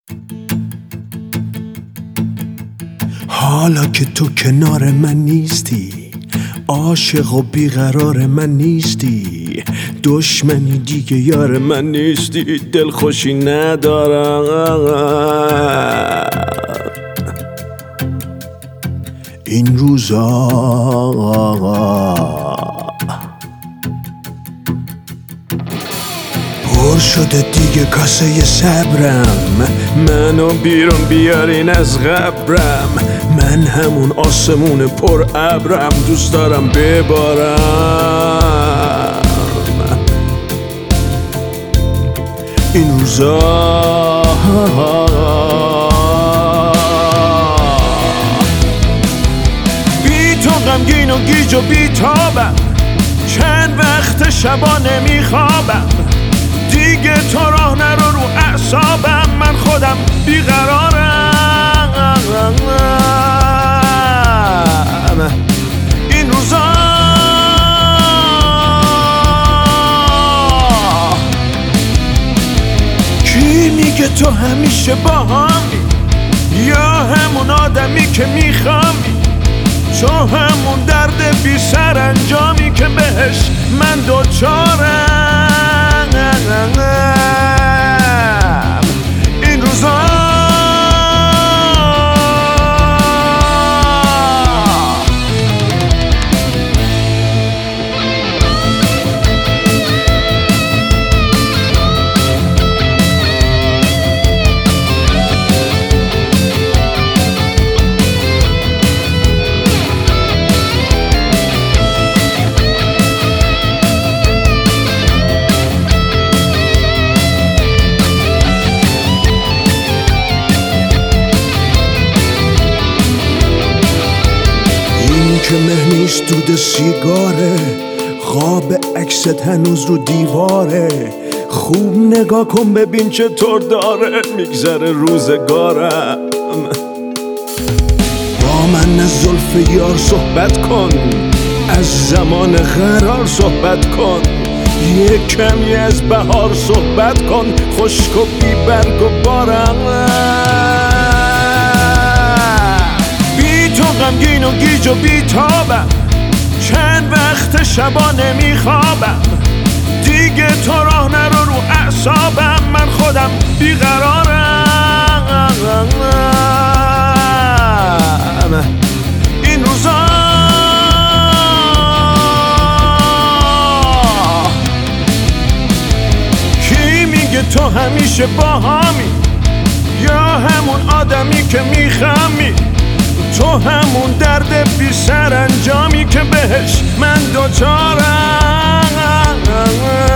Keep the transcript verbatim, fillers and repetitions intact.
حالا که تو کنار من نیستی، عاشق و بیقرار من نیستی، دشمنی دیگه یار من نیستی، دلخوشی ندارم این روزا. پر شده دیگه کاسه صبرم، منو بیرون بیارین از قبرم، من همون آسمون پر ابرم، دوست دارم ببارم این روزا. بی تو غمگین و گیج و بی تابم، چند وقت شبا نمیخوابم، دیگه تو راه نرو رو اعصابم، من خودم بیقرارم این روزا. کی میگه تو همیشه با همی، یا همون آدمی که میخوامی، تو همون درد بی سر انجامی که بهش من دوچارم این روزا. که مه نیست دود سیگاره، خواب عکست هنوز رو دیواره، خوب نگاه کن ببین چطور داره میگذره روزگارم. با من از زلف یار صحبت کن، از زمان قرار صحبت کن، یه کمی از بهار صحبت کن، خشک و بی برگ و بارم. تو غمگین و گیج و بی تابم، چند وقت شبا نمیخوابم، دیگه تو راه نرو رو اعصابم، من خودم بیقرارم این روزا. کی میگه تو همیشه با همی، یا همون آدمی که میخمی، تو همون درد بی سر انجامی که بهش من دوچارم